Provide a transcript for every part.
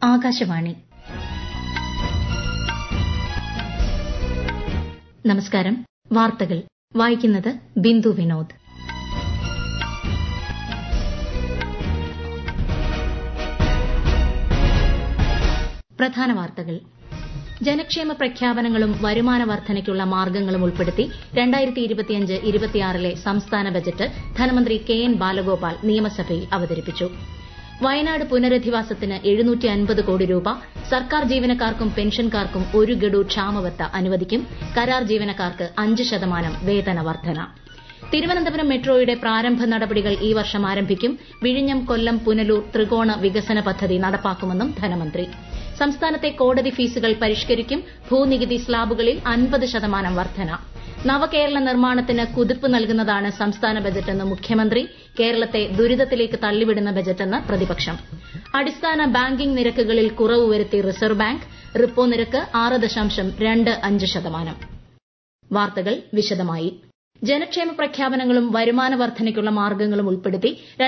ആകാശവാണി. നമസ്കാരം. വാർത്തകൾ വായിക്കുന്നത് ബിന്ദു വിനോദ്. പ്രധാന വാർത്തകൾ. ജനക്ഷേമ പ്രഖ്യാപനങ്ങളും വരുമാന വർധനയ്ക്കുള്ള മാർഗ്ഗങ്ങളും ഉൾപ്പെടുത്തി 2025-26 സംസ്ഥാന ബജറ്റ് ധനമന്ത്രി കെ എൻ ബാലഗോപാൽ നിയമസഭയിൽ അവതരിപ്പിച്ചു. വയനാട് പുനരധിവാസത്തിന് 750 കോടി രൂപ, സർക്കാർ ജീവനക്കാർക്കും പെൻഷൻകാർക്കും 1 ഗഡു ക്ഷാമബത്ത അനുവദിക്കും. കരാർ ജീവനക്കാർക്ക് 5% വേതന വർധന. തിരുവനന്തപുരം മെട്രോയുടെ പ്രാരംഭ നടപടികൾ ഈ വർഷം ആരംഭിക്കും. വിഴിഞ്ഞം, കൊല്ലം, പുനലൂർ ത്രികോണ വികസന പദ്ധതി നടപ്പാക്കുമെന്നും ധനമന്ത്രി. സംസ്ഥാനത്തെ കോടതി ഫീസുകൾ പരിഷ്കരിക്കും. ഭൂനികുതി സ്ലാബുകളിൽ 50% വർധന. നവകേരള നിർമ്മാണത്തിന് കുതിപ്പ് നൽകുന്നതാണ് സംസ്ഥാന ബജറ്റെന്ന് മുഖ്യമന്ത്രി. കേരളത്തെ ദുരിതത്തിലേക്ക് തള്ളിവിടുന്ന ബജറ്റെന്ന് പ്രതിപക്ഷം. അടിസ്ഥാന ബാങ്കിംഗ് നിരക്കുകളിൽ കുറവ് വരുത്തി റിസർവ് ബാങ്ക്. റിപ്പോ നിരക്ക് 6.25%. വാർത്തകൾ വിശദമായി. ജനക്ഷേമ പ്രഖ്യാപനങ്ങളും വരുമാന വർധനയ്ക്കുള്ള മാർഗ്ഗങ്ങളും ഉൾപ്പെടുത്തി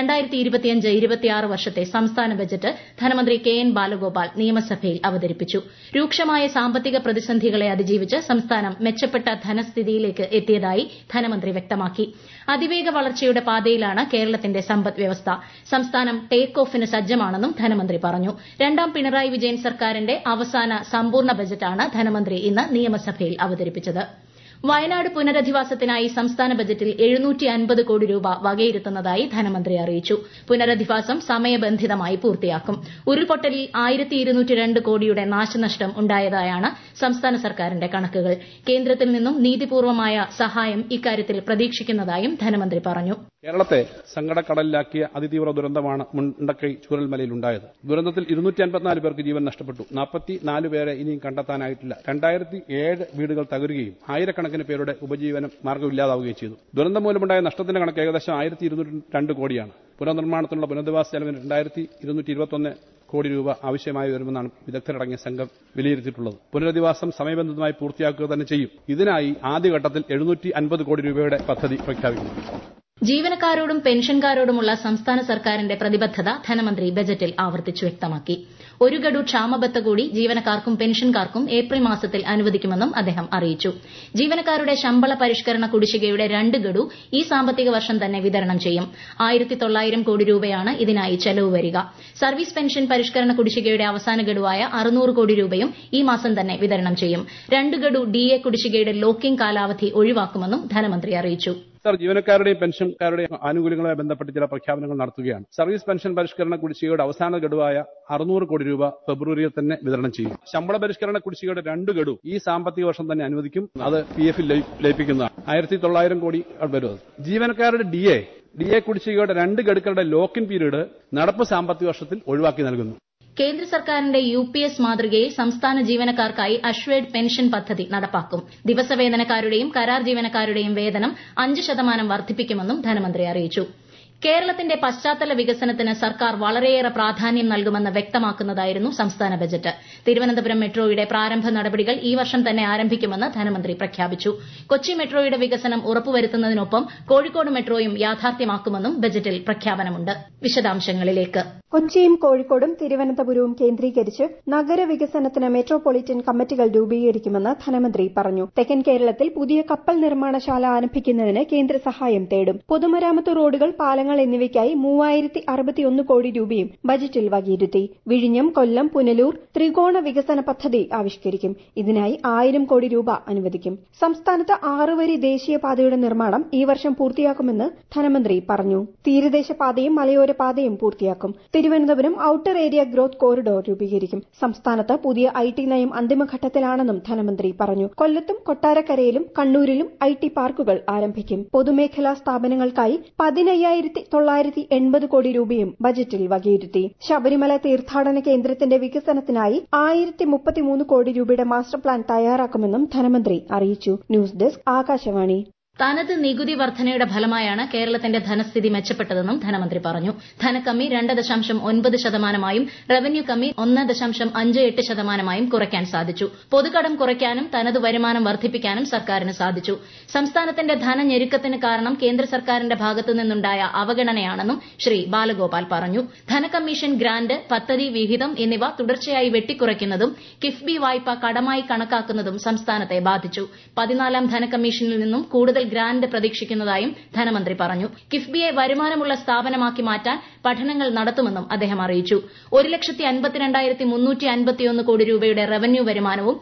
2025-26 വർഷത്തെ സംസ്ഥാന ബജറ്റ് ധനമന്ത്രി കെ എൻ ബാലഗോപാൽ നിയമസഭയിൽ അവതരിപ്പിച്ചു. രൂക്ഷമായ സാമ്പത്തിക പ്രതിസന്ധികളെ അതിജീവിച്ച് സംസ്ഥാനം മെച്ചപ്പെട്ട ധനസ്ഥിതിയിലേക്ക് എത്തിയതായി ധനമന്ത്രി വ്യക്തമാക്കി. അതിവേഗ വളർച്ചയുടെ പാതയിലാണ് കേരളത്തിന്റെ സമ്പദ് വ്യവസ്ഥ. സംസ്ഥാനം ടേക്ക് ഓഫിന് സജ്ജമാണെന്നും ധനമന്ത്രി പറഞ്ഞു. രണ്ടാം പിണറായി വിജയൻ സർക്കാരിന്റെ അവസാന സമ്പൂർണ്ണ ബജറ്റാണ് ധനമന്ത്രി ഇന്ന് നിയമസഭയിൽ അവതരിപ്പിച്ചത്. വയനാട് പുനരധിവാസത്തിനായി സംസ്ഥാന ബജറ്റിൽ 750 കോടി രൂപ വകയിരുത്തുന്നതായി ധനമന്ത്രി അറിയിച്ചു. പുനരധിവാസം സമയബന്ധിതമായി പൂർത്തിയാക്കും. ഉരുൾപൊട്ടലിൽ 1202 കോടിയുടെ നാശനഷ്ടം ഉണ്ടായതായാണ് സംസ്ഥാന സർക്കാരിന്റെ കണക്കുകൾ. കേന്ദ്രത്തിൽ നിന്നും നീതിപൂർവമായ സഹായം ഇക്കാര്യത്തിൽ പ്രതീക്ഷിക്കുന്നതായും ധനമന്ത്രി പറഞ്ഞു. കേരളത്തെ സങ്കടക്കടലിലാക്കിയ അതിതീവ്ര ദുരന്തമാണ് മുണ്ടക്കൈ ചൂരൽമലയിൽ ഉണ്ടായത്. ദുരന്തത്തിൽ 254 പേർക്ക് ജീവൻ നഷ്ടപ്പെട്ടു. 44 പേരെ ഇനിയും കണ്ടെത്താനായിട്ടില്ല. 2007 വീടുകൾ തകരുകയും ആയിരക്കണക്കിന് പേരുടെ ഉപജീവനം മാർഗ്ഗമില്ലാതാവുകയും ചെയ്തു. ദുരന്തം മൂലമുണ്ടായ നഷ്ടത്തിന്റെ കണക്ക് ഏകദേശം 1202 കോടിയാണ്. പുനർനിർമ്മാണത്തിനുള്ള പുനരധിവാസ ചെലവിന് 2221 കോടി രൂപ ആവശ്യമായി വരുമെന്നാണ് വിദഗ്ധരടങ്ങിയ സംഘം വിലയിരുത്തിയിട്ടുള്ളത്. പുനരധിവാസം സമയബന്ധിതമായി പൂർത്തിയാക്കുക തന്നെ ചെയ്യും. ഇതിനായി ആദ്യഘട്ടത്തിൽ 750 കോടി രൂപയുടെ പദ്ധതി പ്രഖ്യാപിക്കുന്നു. ജീവനക്കാരോടും പെൻഷൻകാരോടുമുള്ള സംസ്ഥാന സർക്കാരിന്റെ പ്രതിബദ്ധത ധനമന്ത്രി ബജറ്റിൽ ആവർത്തിച്ചു വ്യക്തമാക്കി. 1 ഗഡു ക്ഷാമബത്ത കൂടി ജീവനക്കാർക്കും പെൻഷൻകാർക്കും ഏപ്രിൽ മാസത്തിൽ അനുവദിക്കുമെന്നും അദ്ദേഹം അറിയിച്ചു. ജീവനക്കാരുടെ ശമ്പള പരിഷ്കരണ കുടിശ്ശികയുടെ 2 ഗഡു ഈ സാമ്പത്തിക വർഷം തന്നെ വിതരണം ചെയ്യും. 1900 കോടി രൂപയാണ് ഇതിനായി ചെലവ് വരിക. സർവീസ് പെൻഷൻ പരിഷ്കരണ കുടിശ്ശികയുടെ അവസാന ഗഡുവായ 600 കോടി രൂപയും ഈ മാസം തന്നെ വിതരണം ചെയ്യും. 2 ഗഡു DA കുടിശ്ശികയുടെ ലോക്കിംഗ് കാലാവധി ഒഴിവാക്കുമെന്നും ധനമന്ത്രി അറിയിച്ചു. ജീവനക്കാരുടെയും പെൻഷൻകാരുടെയും ആനുകൂല്യങ്ങളുമായി ബന്ധപ്പെട്ട് ചില പ്രഖ്യാപനങ്ങൾ നടത്തുകയാണ്. സർവീസ് പെൻഷൻ പരിഷ്കരണ കുടിശ്ശികയുടെ അവസാന ഗഡുവായ 600 കോടി രൂപ ഫെബ്രുവരിയിൽ തന്നെ വിതരണം ചെയ്യും. ശമ്പള പരിഷ്കരണ കുടിശ്ശികയുടെ 2 ഗഡു ഈ സാമ്പത്തിക വർഷം തന്നെ അനുവദിക്കും. അത് PF ൽ ലയിപ്പിക്കുന്നതാണ്. 1900 കോടി വരും. ജീവനക്കാരുടെ DA കുടിശ്ശികയുടെ 2 ഗഡുക്കളുടെ ലോക്കിൻ പീരീഡ് നടപ്പ് സാമ്പത്തിക വർഷത്തിൽ ഒഴിവാക്കി നൽകുന്നു. കേന്ദ്ര സർക്കാരിന്റെ UPS മാതൃകയിൽ സംസ്ഥാന ജീവനക്കാർക്കായി അഷ്വേർഡ് പെൻഷൻ പദ്ധതി നടപ്പാക്കും. ദിവസവേതനക്കാരുടെയും കരാർ ജീവനക്കാരുടെയും വേതനം 5% വർദ്ധിപ്പിക്കുമെന്നും ധനമന്ത്രി അറിയിച്ചു. കേരളത്തിന്റെ പശ്ചാത്തല വികസനത്തിന് സർക്കാർ വളരെയേറെ പ്രാധാന്യം നൽകുമെന്ന് വ്യക്തമാക്കുന്നതായിരുന്നു സംസ്ഥാന ബജറ്റ്. തിരുവനന്തപുരം മെട്രോയുടെ പ്രാരംഭ നടപടികൾ ഈ വർഷം തന്നെ ആരംഭിക്കുമെന്ന് ധനമന്ത്രി പ്രഖ്യാപിച്ചു. കൊച്ചി മെട്രോയുടെ വികസനം ഉറപ്പുവരുത്തുന്നതിനൊപ്പം കോഴിക്കോട് മെട്രോയും യാഥാർത്ഥ്യമാക്കുമെന്നും ബജറ്റിൽ പ്രഖ്യാപനമുണ്ട്. വിശദാംശങ്ങളിലേക്ക്. കൊച്ചിയും കോഴിക്കോടും തിരുവനന്തപുരവും കേന്ദ്രീകരിച്ച് നഗരവികസനത്തിന് മെട്രോപൊളിറ്റൻ കമ്മിറ്റികൾ രൂപീകരിക്കുമെന്ന് ധനമന്ത്രി പറഞ്ഞു. തെക്കൻ കേരളത്തിൽ പുതിയ കപ്പൽ നിർമ്മാണശാല ആരംഭിക്കുന്നതിന് കേന്ദ്ര സഹായം തേടും. പൊതുമരാമത്ത് റോഡുകൾ, പാലങ്ങൾ എന്നിവയ്ക്കായി 3061 കോടി രൂപയും ബജറ്റിൽ വകയിരുത്തി. വിഴിഞ്ഞം, കൊല്ലം, പുനലൂർ ത്രികോണ വികസന പദ്ധതി ആവിഷ്കരിക്കും. ഇതിനായി 1000 കോടി രൂപ അനുവദിക്കും. സംസ്ഥാനത്ത് 6 വരി ദേശീയപാതയുടെ നിർമ്മാണം ഈ വർഷം പൂർത്തിയാക്കുമെന്ന് ധനമന്ത്രി പറഞ്ഞു. തീരദേശ പാതയും മലയോര പാതയും പൂർത്തിയാക്കും. Thiruvananthapuram outer area growth corridor രൂപീകരിക്കും. സംസ്ഥാനത്ത് പുതിയ IT നയം അന്തിമഘട്ടത്തിലാണെന്നും ധനമന്ത്രി പറഞ്ഞു. കൊല്ലത്തും കൊട്ടാരക്കരയിലും കണ്ണൂരിലും IT പാർക്കുകൾ ആരംഭിക്കും. പൊതുമേഖലാ സ്ഥാപനങ്ങൾക്കായി 15,980 കോടി രൂപയും ബജറ്റിൽ വകയിരുത്തി. ശബരിമല തീർത്ഥാടന കേന്ദ്രത്തിന്റെ വികസനത്തിനായി 1033 കോടി രൂപയുടെ മാസ്റ്റർ പ്ലാൻ തയ്യാറാക്കുമെന്നും ധനമന്ത്രി അറിയിച്ചു. News desk, Akashvani. തനത് നികുതി വർധനയുടെ ഫലമായാണ് കേരളത്തിന്റെ ധനസ്ഥിതി മെച്ചപ്പെട്ടതെന്നും ധനമന്ത്രി പറഞ്ഞു. ധനക്കമ്മി 2.9%മായും റവന്യൂ കമ്മി 1.58%മായും കുറയ്ക്കാൻ സാധിച്ചു. പൊതുകടം കുറയ്ക്കാനും തനത് വരുമാനം വർദ്ധിപ്പിക്കാനും സർക്കാരിന് സാധിച്ചു. സംസ്ഥാനത്തിന്റെ ധനഞെരുക്കത്തിന് കാരണം കേന്ദ്ര സർക്കാരിന്റെ ഭാഗത്തു നിന്നുണ്ടായ അവഗണനയാണെന്നും ശ്രീ ബാലഗോപാൽ പറഞ്ഞു. ധനകമ്മീഷൻ ഗ്രാന്റ്, പദ്ധതി വിഹിതം എന്നിവ തുടർച്ചയായി വെട്ടിക്കുറയ്ക്കുന്നതും കിഫ്ബി വായ്പ കടമായി കണക്കാക്കുന്നതും സംസ്ഥാനത്തെ ബാധിച്ചു. 14ാം ധനകമ്മീഷനിൽ നിന്നും കൂടുതൽ ഗ്രാന്റ് പ്രതീക്ഷിക്കുന്നതായും ധനമന്ത്രി പറഞ്ഞു. കിഫ്ബിയെ വരുമാനമുള്ള സ്ഥാപനമാക്കി മാറ്റാൻ പഠനങ്ങൾ നടത്തുമെന്നും അദ്ദേഹം അറിയിച്ചു. 1,52,351 കോടി രൂപയുടെ റവന്യൂ വരുമാനവും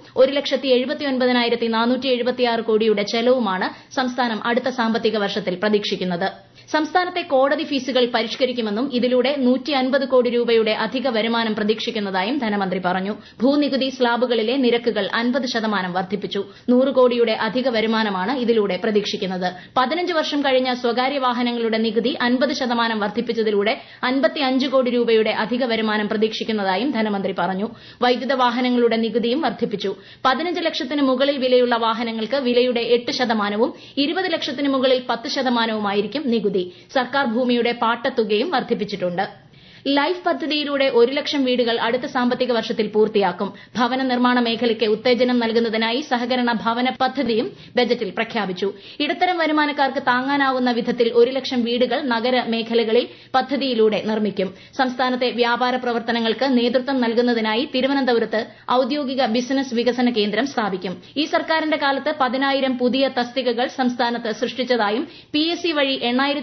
1,79,476 കോടിയുടെ ചെലവുമാണ് സംസ്ഥാനം അടുത്ത സാമ്പത്തിക വർഷത്തിൽ പ്രതീക്ഷിക്കുന്നത്. സംസ്ഥാനത്തെ കോടതി ഫീസുകൾ പരിഷ്കരിക്കുമെന്നും ഇതിലൂടെ 150 കോടി രൂപയുടെ അധിക വരുമാനം പ്രതീക്ഷിക്കുന്നതായും ധനമന്ത്രി പറഞ്ഞു. ഭൂനികുതി സ്ലാബുകളിലെ നിരക്കുകൾ 50% വർദ്ധിപ്പിച്ചു. 100 കോടിയുടെ അധിക വരുമാനമാണ് ഇതിലൂടെ പ്രതീക്ഷിക്കുന്നത്. 15 വർഷം കഴിഞ്ഞ സ്വകാര്യ വാഹനങ്ങളുടെ നികുതി 50% വർദ്ധിപ്പിച്ചതിലൂടെ 55 കോടി രൂപയുടെ അധിക വരുമാനം പ്രതീക്ഷിക്കുന്നതായും ധനമന്ത്രി പറഞ്ഞു. വൈദ്യുത വാഹനങ്ങളുടെ നികുതിയും വർദ്ധിപ്പിച്ചു. 15 ലക്ഷത്തിന് മുകളിൽ വിലയുള്ള വാഹനങ്ങൾക്ക് വിലയുടെ 8%വും 20 ലക്ഷത്തിന് മുകളിൽ 10%വുമായിരിക്കും നികുതി. സർക്കാർ ഭൂമിയുടെ പാട്ടത്തുകയും വർദ്ധിപ്പിച്ചിട്ടുണ്ട്. ലൈഫ് പദ്ധതിയിലൂടെ 1 ലക്ഷം വീടുകൾ അടുത്ത സാമ്പത്തിക വർഷത്തിൽ പൂർത്തിയാക്കും. ഭവന നിർമ്മാണ മേഖലയ്ക്ക് ഉത്തേജനം നൽകുന്നതിനായി സഹകരണ ഭവന പദ്ധതിയും ബജറ്റിൽ പ്രഖ്യാപിച്ചു. ഇടത്തരം വരുമാനക്കാർക്ക് താങ്ങാനാവുന്ന വിധത്തിൽ 1 ലക്ഷം വീടുകൾ നഗര മേഖലകളിൽ പദ്ധതിയിലൂടെ നിർമ്മിക്കും. സംസ്ഥാനത്തെ വ്യാപാര പ്രവർത്തനങ്ങൾക്ക് നേതൃത്വം നൽകുന്നതിനായി തിരുവനന്തപുരത്ത് ഔദ്യോഗിക ബിസിനസ് വികസന കേന്ദ്രം സ്ഥാപിക്കും. ഈ സർക്കാരിന്റെ കാലത്ത് 10,000 പുതിയ തസ്തികകൾ സംസ്ഥാനത്ത് സൃഷ്ടിച്ചതായും PSC വഴി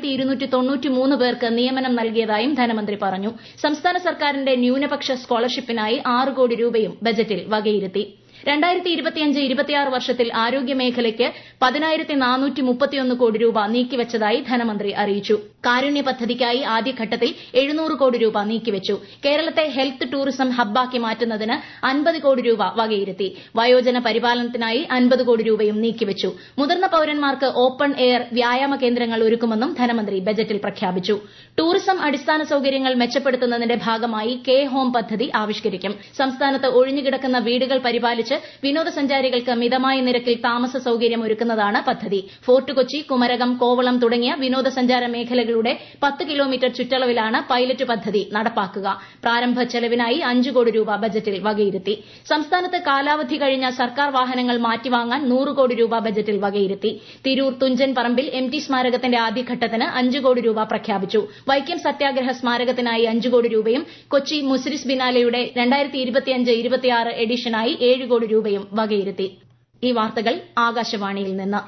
8,293 പേർക്ക് നിയമനം നൽകിയതായും ധനമന്ത്രി പറഞ്ഞു. സംസ്ഥാന സർക്കാരിന്റെ ന്യൂനപക്ഷ സ്കോളർഷിപ്പിനായി 6 കോടി രൂപയും ബജറ്റിൽ വകയിരുത്തി. 2025-26 വർഷത്തിൽ ആരോഗ്യമേഖലയ്ക്ക് 10,431 കോടി രൂപ നീക്കിവച്ചതായി ധനമന്ത്രി അറിയിച്ചു. കാരുണ്യ പദ്ധതിക്കായി ആദ്യഘട്ടത്തിൽ 700 കോടി രൂപ നീക്കിവച്ചു. കേരളത്തെ ഹെൽത്ത് ടൂറിസം ഹബ്ബാക്കി മാറ്റുന്നതിന് 50 കോടി രൂപ വകയിരുത്തി. വയോജന പരിപാലനത്തിനായി 50 കോടി രൂപയും നീക്കിവച്ചു. മുതിർന്ന പൌരന്മാർക്ക് ഓപ്പൺ എയർ വ്യായാമ കേന്ദ്രങ്ങൾ ഒരുക്കുമെന്നും ധനമന്ത്രി ബജറ്റിൽ പ്രഖ്യാപിച്ചു. ടൂറിസം അടിസ്ഥാന സൌകര്യങ്ങൾ മെച്ചപ്പെടുത്തുന്നതിന്റെ ഭാഗമായി കെ ഹോം പദ്ധതി ആവിഷ്കരിക്കും. സംസ്ഥാനത്ത് ഒഴിഞ്ഞുകിടക്കുന്ന വീടുകൾ പരിപാലിച്ച് വിനോദസഞ്ചാരികൾക്ക് മിതമായ നിരക്കിൽ താമസ സൌകര്യം ഒരുക്കുന്നതാണ് പദ്ധതി. ഫോർട്ട് കൊച്ചി, കുമരകം, കോവളം തുടങ്ങിയ വിനോദസഞ്ചാര മേഖലകളുടെ 10 കിലോമീറ്റർ ചുറ്റളവിലാണ് പൈലറ്റ് പദ്ധതി നടപ്പാക്കുക. പ്രാരംഭ ചെലവിനായി 5 കോടി രൂപ ബജറ്റിൽ വകയിരുത്തി. സംസ്ഥാനത്ത് കാലാവധി കഴിഞ്ഞ സർക്കാർ വാഹനങ്ങൾ മാറ്റിവാങ്ങാൻ 100 കോടി രൂപ ബജറ്റിൽ വകയിരുത്തി. തിരൂർ തുഞ്ചൻ പറമ്പിൽ MT സ്മാരകത്തിന്റെ ആദ്യഘട്ടത്തിന് 5 കോടി രൂപ പ്രഖ്യാപിച്ചു. വൈക്കം സത്യാഗ്രഹ സ്മാരകത്തിനായി 5 കോടി രൂപയും കൊച്ചി മുസിരിസ് ബിനാലെയുടെ 2025-26 എഡിഷനായി 7 കോടി രൂപയും വകയിരുത്തി. ഈ വാർത്തകൾ ആകാശവാണിയിൽ നിന്ന്.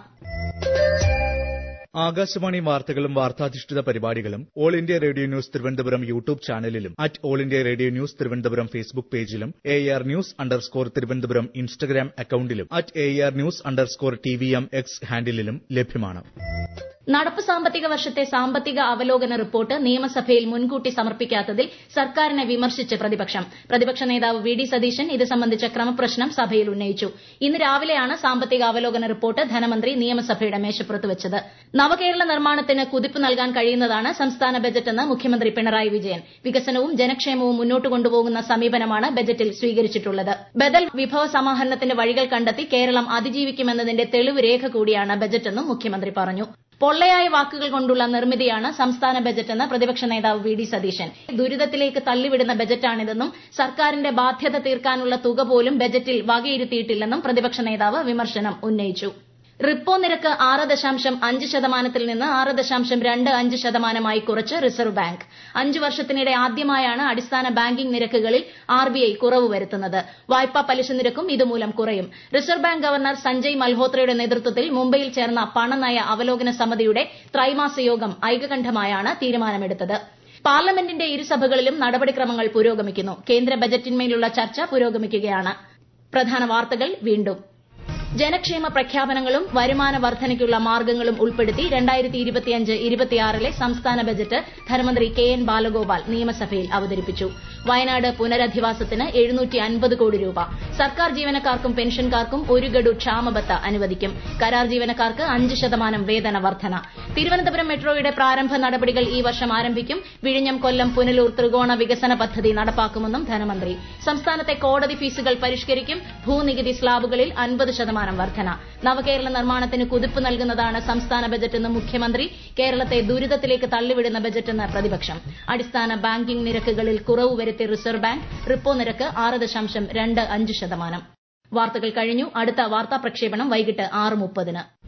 ആകാശവാണി വാർത്തകളും വാർത്താധിഷ്ഠിത പരിപാടികളും all India radio news Thiruvananthapuram YouTube ചാനലിലും all India radio news Thiruvananthapuram Facebook പേജിലും AR News_ തിരുവനന്തപുരം ഇൻസ്റ്റഗ്രാം അക്കൌണ്ടിലും AR News_TVM X ഹാൻഡിലും ലഭ്യമാണ്. നടപ്പ് സാമ്പത്തിക വർഷത്തെ സാമ്പത്തിക അവലോകന റിപ്പോർട്ട് നിയമസഭയിൽ മുൻകൂട്ടി സമർപ്പിക്കാത്തതിൽ സർക്കാരിനെ വിമർശിച്ച് പ്രതിപക്ഷം. പ്രതിപക്ഷ നേതാവ് VD സതീശൻ ഇത് സംബന്ധിച്ച ക്രമപ്രശ്നം സഭയിൽ ഉന്നയിച്ചു. ഇന്ന് രാവിലെയാണ് സാമ്പത്തിക അവലോകന റിപ്പോർട്ട് ധനമന്ത്രി നിയമസഭയുടെ മേശപ്പുറത്ത് വെച്ചത്. നവകേരള നിർമ്മാണത്തിന് കുതിപ്പ് നൽകാൻ കഴിയുന്നതാണ് സംസ്ഥാന ബജറ്റെന്ന് മുഖ്യമന്ത്രി പിണറായി വിജയൻ. വികസനവും ജനക്ഷേമവും മുന്നോട്ട് കൊണ്ടുപോകുന്ന സമീപനമാണ് ബജറ്റിൽ സ്വീകരിച്ചിട്ടുള്ളത്. ബദൽ വിഭവ സമാഹരണത്തിന്റെ വഴികൾ കണ്ടെത്തി കേരളം അതിജീവിക്കുമെന്നതിന്റെ തെളിവ് രേഖ കൂടിയാണ് ബജറ്റെന്നും മുഖ്യമന്ത്രി പറഞ്ഞു. പൊള്ളയായ വാക്കുകൾ കൊണ്ടുള്ള നിർമ്മിതിയാണ് സംസ്ഥാന ബജറ്റെന്ന് പ്രതിപക്ഷ നേതാവ് VD സതീശൻ. ദുരിതത്തിലേക്ക് തള്ളിവിടുന്ന ബജറ്റാണിതെന്നും സർക്കാരിന്റെ ബാധ്യത തീർക്കാനുള്ള തുക പോലും ബജറ്റിൽ വകയിരുത്തിയിട്ടില്ലെന്നും പ്രതിപക്ഷ നേതാവ് വിമർശനം ഉന്നയിച്ചു. റിപ്പോ നിരക്ക് 6.5% നിന്ന് 6.25% കുറച്ച് റിസർവ് ബാങ്ക്. 5 വർഷത്തിനിടെ ആദ്യമായാണ് അടിസ്ഥാന ബാങ്കിംഗ് നിരക്കുകളിൽ RBI കുറവ് വരുത്തുന്നത്. വായ്പാ പലിശ നിരക്കും ഇതുമൂലം കുറയും. റിസർവ് ബാങ്ക് ഗവർണർ സഞ്ജയ് മൽഹോത്രയുടെ നേതൃത്വത്തിൽ മുംബൈയിൽ ചേർന്ന പണനയ അവലോകന സമിതിയുടെ ത്രൈമാസ യോഗം ഐകകണ്ഠമായാണ് തീരുമാനമെടുത്തത്. പാർലമെന്റിന്റെ ഇരുസഭകളിലും നടപടിക്രമങ്ങൾ പുരോഗമിക്കുന്നു. കേന്ദ്ര ബജറ്റിന്മേലുള്ള ചർച്ച പുരോഗമിക്കുകയാണ്. പ്രധാന വാർത്തകൾ വീണ്ടും. ജനക്ഷേമ പ്രഖ്യാപനങ്ങളും വരുമാന വർധനയ്ക്കുള്ള മാർഗ്ഗങ്ങളും ഉൾപ്പെടുത്തി 2025-26 സംസ്ഥാന ബജറ്റ് ധനമന്ത്രി KN ബാലഗോപാൽ നിയമസഭയിൽ അവതരിപ്പിച്ചു. വയനാട് പുനരധിവാസത്തിന് 750 കോടി രൂപ. സർക്കാർ ജീവനക്കാർക്കും പെൻഷൻകാർക്കും 1 ഗഡു ക്ഷാമബത്ത അനുവദിക്കും. കരാർ ജീവനക്കാർക്ക് 5% വേതന വർധന. തിരുവനന്തപുരം മെട്രോയുടെ പ്രാരംഭ നടപടികൾ ഈ വർഷം ആരംഭിക്കും. വിഴിഞ്ഞം, കൊല്ലം, പുനലൂർ ത്രികോണ വികസന പദ്ധതി നടപ്പാക്കുമെന്നും ധനമന്ത്രി. സംസ്ഥാനത്തെ കോടതി ഫീസുകൾ പരിഷ്കരിക്കും. ഭൂനികുതി സ്ലാബുകളിൽ 50% ശതമാനം വർധന. നവകേരള നിർമ്മാണത്തിന് കുതിപ്പ് നൽകുന്നതാണ് സംസ്ഥാന ബജറ്റെന്ന് മുഖ്യമന്ത്രി. കേരളത്തെ ദുരിതത്തിലേക്ക് തള്ളിവിടുന്ന ബജറ്റെന്ന് പ്രതിപക്ഷം. അടിസ്ഥാന ബാങ്കിംഗ് നിരക്കുകളിൽ കുറവ് വരുത്തി റിസർവ് ബാങ്ക്. റിപ്പോ നിരക്ക് 6.25%. വാർത്തകൾ കഴിഞ്ഞു. അടുത്ത വാർത്താ പ്രക്ഷേപണം വൈകിട്ട് 6:30.